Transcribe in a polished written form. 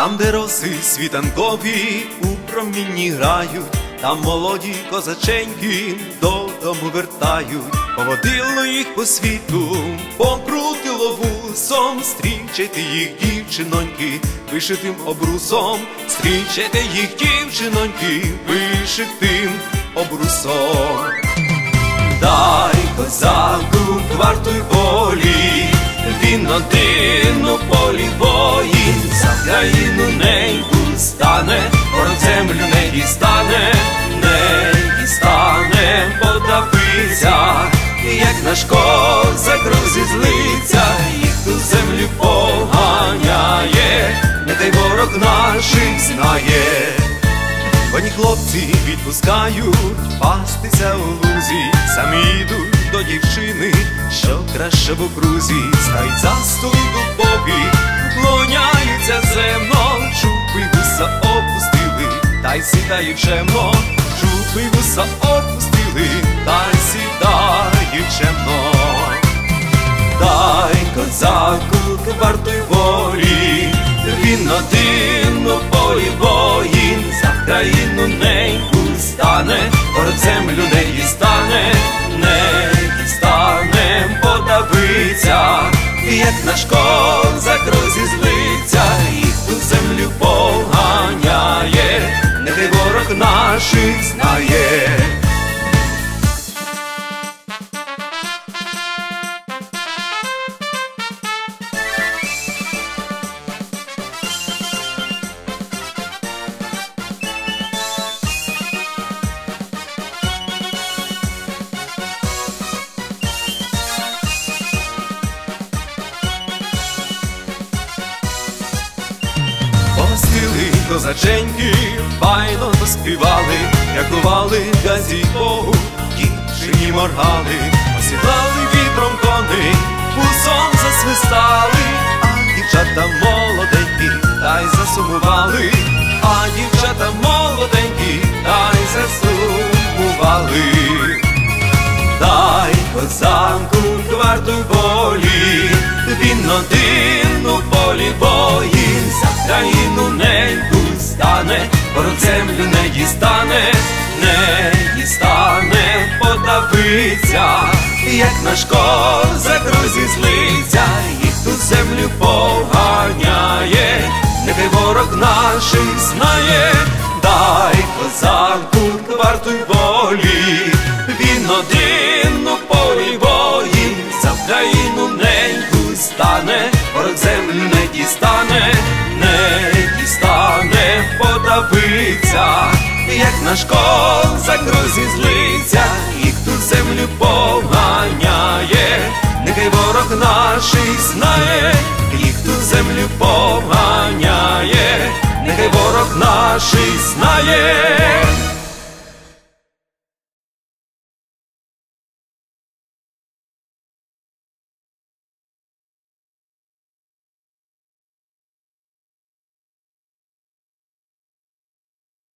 Там, де роси світанкові у промінні грають, там молоді козаченьки додому вертають. Поводило їх по світу, покрутило вусом, зустрічайте їх, дівчиноньки, вишитим обрусом, зустрічайте їх, дівчиноньки, вишитим обрусом. Дай козаку квартуй волі, він один у полі воїн, за країну неньку стане, ворог землю не дістане, не дістане, подавиться, як наш козак розізлиться, їх ту землю поганяє, нехай ворог наших знає. Коні хлопці відпускають пастися у лузі, самі йдуть до дівчини, що краще в окрузі. Стають за столи дубові, клоняються земно, чупи вуса опустили, та й сідають чемно, чупи вуса опустили, та й сідають чемно. Дай козаку квартуй волі, він один у полі воїн, за країну неньку стане, ворог землю не дістане, не дістане, подавиться, як наш козак розізлиться, їх ту землю поганяє, нехай ворог наших знає. Постили козаченьки, файно заспівали, дякували газі Богу, дівчині моргали, осідлали вітром коней, вусом засвистали, а дівчата молоденькі, та й засумували, а дівчата молоденькі, та й засумували. Дай козаку квартуй волі, він один у полі воїн, за країну неньку стане, ворог землю не дістане, не дістане, подавиться, як наш козак розізлиться, їх ту землю поганяє, нехай ворог наших знає. Дай козаку квартуй волі, він один у полі воїн, за країну неньку стане, ворог землю не дістане, не дістане, подавиться, як наш козак розізлиться, їх ту землю поганяє, нехай ворог наших знає, їх ту землю поганяє, нехай ворог наших знає.